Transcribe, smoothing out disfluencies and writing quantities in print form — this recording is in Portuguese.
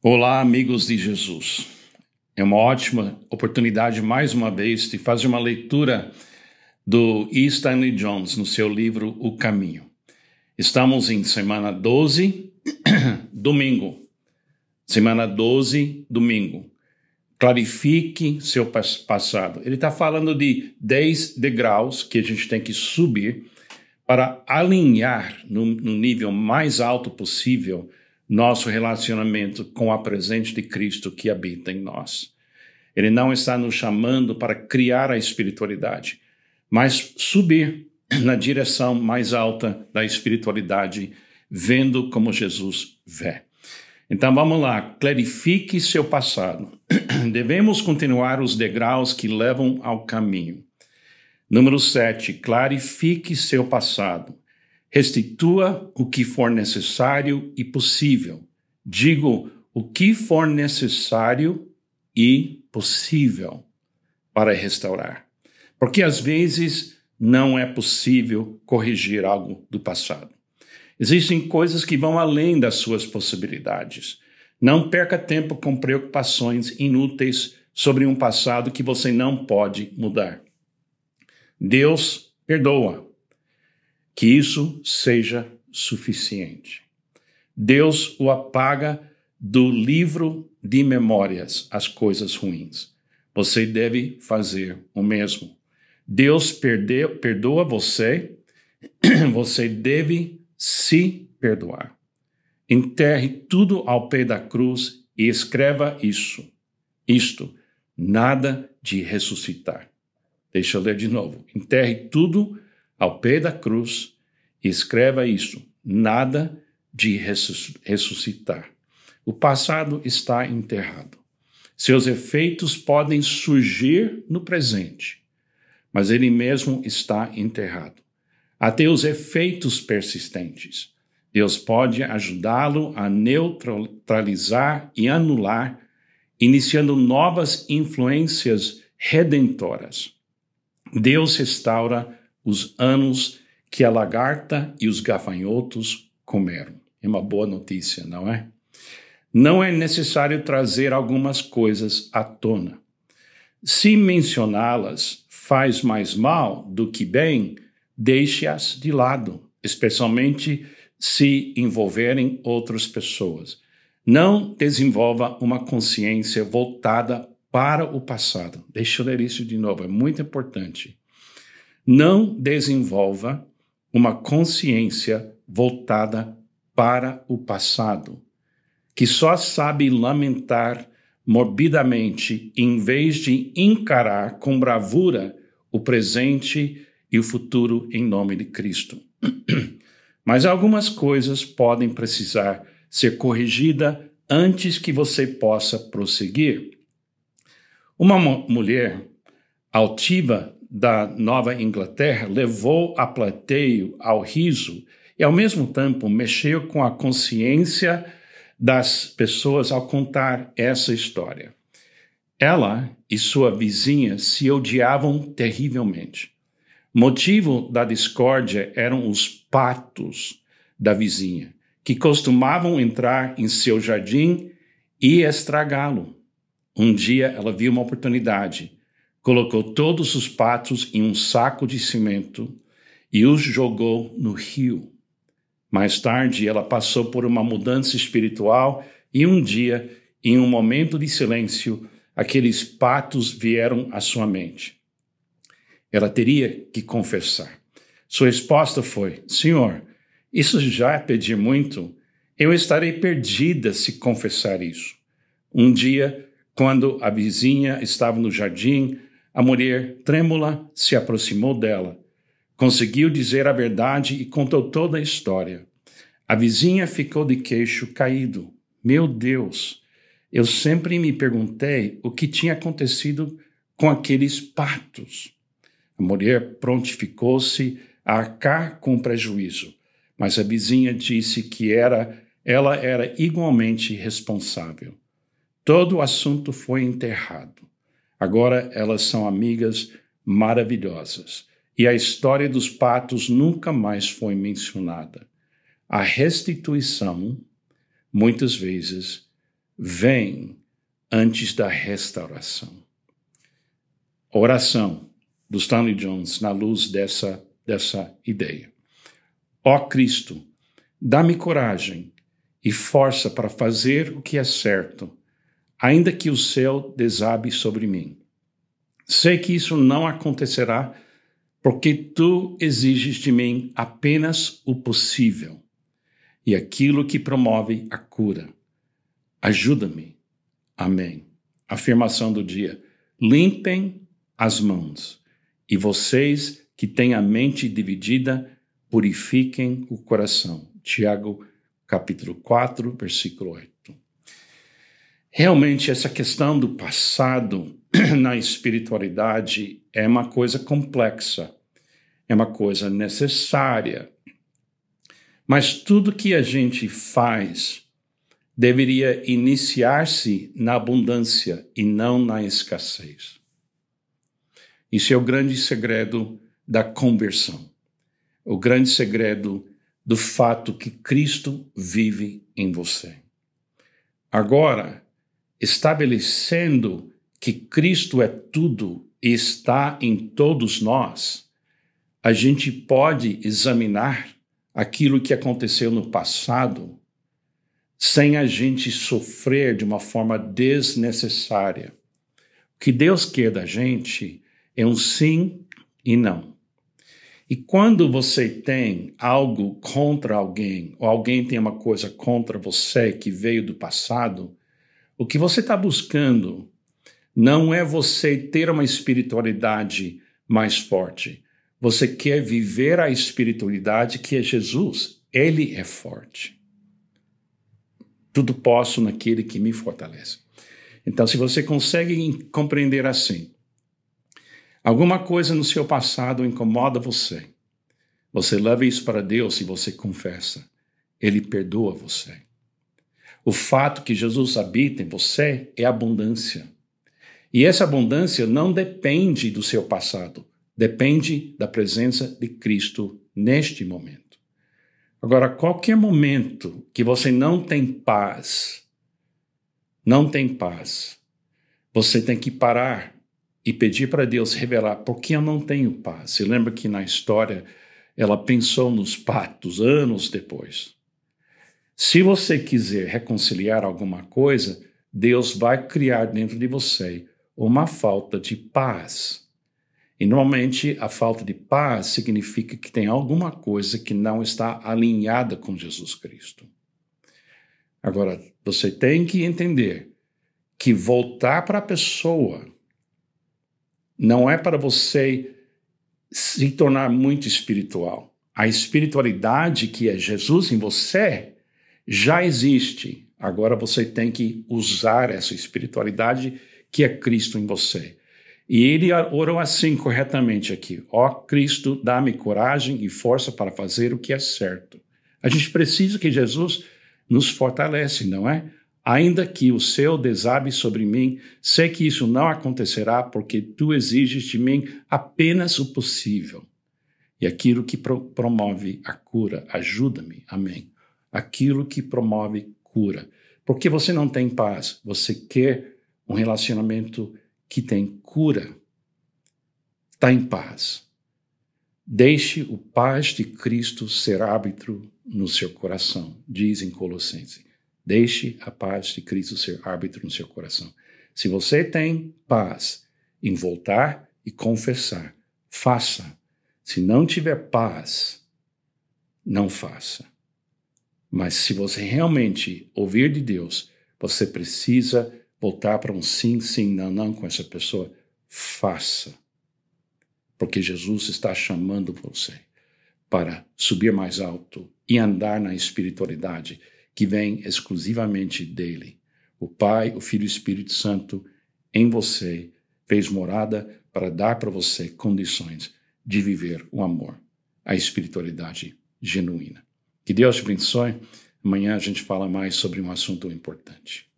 Olá, amigos de Jesus. É uma ótima oportunidade, mais uma vez, de fazer uma leitura do E. Stanley Jones no seu livro O Caminho. Estamos em semana 12, domingo. Semana 12, domingo. Clarifique seu passado. Ele está falando de 10 degraus que a gente tem que subir para alinhar no nível mais alto possível nosso relacionamento com a presença de Cristo que habita em nós. Ele não está nos chamando para criar a espiritualidade, mas subir na direção mais alta da espiritualidade, vendo como Jesus vê. Então vamos lá, clarifique seu passado. Devemos continuar os degraus que levam ao caminho. Número 7, clarifique seu passado. Restitua o que for necessário e possível. Digo, o que for necessário e possível para restaurar. Porque às vezes não é possível corrigir algo do passado. Existem coisas que vão além das suas possibilidades. Não perca tempo com preocupações inúteis sobre um passado que você não pode mudar. Deus perdoa. Que isso seja suficiente. Deus o apaga do livro de memórias as coisas ruins. Você deve fazer o mesmo. Deus perdoa você, você deve se perdoar. Enterre tudo ao pé da cruz e escreva isto, nada de ressuscitar. Deixa eu ler de novo. Enterre tudo ao pé da cruz e escreva isso, nada de ressuscitar. O passado está enterrado. Seus efeitos podem surgir no presente, mas ele mesmo está enterrado. Até os efeitos persistentes. Deus pode ajudá-lo a neutralizar e anular, iniciando novas influências redentoras. Deus restaura os anos que a lagarta e os gafanhotos comeram. É uma boa notícia, não é? Não é necessário trazer algumas coisas à tona. Se mencioná-las faz mais mal do que bem, deixe-as de lado, especialmente se envolverem outras pessoas. Não desenvolva uma consciência voltada para o passado. Deixa eu ler isso de novo, é muito importante. Não desenvolva uma consciência voltada para o passado, que só sabe lamentar morbidamente em vez de encarar com bravura o presente e o futuro em nome de Cristo. Mas algumas coisas podem precisar ser corrigidas antes que você possa prosseguir. Uma mulher altiva da Nova Inglaterra levou a plateia ao riso e, ao mesmo tempo, mexeu com a consciência das pessoas ao contar essa história. Ela e sua vizinha se odiavam terrivelmente. Motivo da discórdia eram os patos da vizinha, que costumavam entrar em seu jardim e estragá-lo. Um dia ela viu uma oportunidade. Colocou todos os patos em um saco de cimento e os jogou no rio. Mais tarde, ela passou por uma mudança espiritual e um dia, em um momento de silêncio, aqueles patos vieram à sua mente. Ela teria que confessar. Sua resposta foi: Senhor, isso já é pedir muito. Eu estarei perdida se confessar isso. Um dia, quando a vizinha estava no jardim, a mulher trêmula se aproximou dela. Conseguiu dizer a verdade e contou toda a história. A vizinha ficou de queixo caído. Meu Deus, eu sempre me perguntei o que tinha acontecido com aqueles patos. A mulher prontificou-se a arcar com o prejuízo, mas a vizinha disse que ela era igualmente responsável. Todo o assunto foi enterrado. Agora elas são amigas maravilhosas. E a história dos patos nunca mais foi mencionada. A restituição, muitas vezes, vem antes da restauração. A oração do Stanley Jones na luz dessa ideia. Ó Cristo, dá-me coragem e força para fazer o que é certo, ainda que o céu desabe sobre mim. Sei que isso não acontecerá porque tu exiges de mim apenas o possível e aquilo que promove a cura. Ajuda-me. Amém. Afirmação do dia. Limpem as mãos, e vocês que têm a mente dividida, purifiquem o coração. Tiago, capítulo 4, versículo 8. Realmente, essa questão do passado na espiritualidade é uma coisa complexa, é uma coisa necessária. Mas tudo que a gente faz deveria iniciar-se na abundância e não na escassez. Isso é o grande segredo da conversão, o grande segredo do fato que Cristo vive em você. Agora, estabelecendo que Cristo é tudo e está em todos nós, a gente pode examinar aquilo que aconteceu no passado sem a gente sofrer de uma forma desnecessária. O que Deus quer da gente é um sim e não. E quando você tem algo contra alguém, ou alguém tem uma coisa contra você que veio do passado, o que você está buscando não é você ter uma espiritualidade mais forte. Você quer viver a espiritualidade que é Jesus. Ele é forte. Tudo posso naquele que me fortalece. Então, se você consegue compreender assim, alguma coisa no seu passado incomoda você, você leva isso para Deus e você confessa. Ele perdoa você. O fato que Jesus habita em você é abundância. E essa abundância não depende do seu passado, depende da presença de Cristo neste momento. Agora, qualquer momento que você não tem paz, você tem que parar e pedir para Deus revelar por que eu não tenho paz. Você lembra que na história ela pensou nos pactos anos depois. Se você quiser reconciliar alguma coisa, Deus vai criar dentro de você uma falta de paz. E normalmente a falta de paz significa que tem alguma coisa que não está alinhada com Jesus Cristo. Agora, você tem que entender que voltar para a pessoa não é para você se tornar muito espiritual. A espiritualidade que é Jesus em você já existe. Agora você tem que usar essa espiritualidade que é Cristo em você. E ele orou assim corretamente aqui. Ó Cristo, dá-me coragem e força para fazer o que é certo. A gente precisa que Jesus nos fortalece, não é? Ainda que o céu desabe sobre mim, sei que isso não acontecerá porque tu exiges de mim apenas o possível. E aquilo que promove a cura, ajuda-me, amém. Aquilo que promove cura. Porque você não tem paz, você quer um relacionamento que tem cura. Está em paz. Deixe o paz de Cristo ser árbitro no seu coração, diz em Colossenses. Deixe a paz de Cristo ser árbitro no seu coração. Se você tem paz em voltar e confessar, faça. Se não tiver paz, não faça. Mas se você realmente ouvir de Deus, você precisa voltar para um sim, sim, não, não com essa pessoa, faça. Porque Jesus está chamando você para subir mais alto e andar na espiritualidade que vem exclusivamente dele. O Pai, o Filho e o Espírito Santo em você fez morada para dar para você condições de viver o amor, a espiritualidade genuína. Que Deus te abençoe. Amanhã a gente fala mais sobre um assunto importante.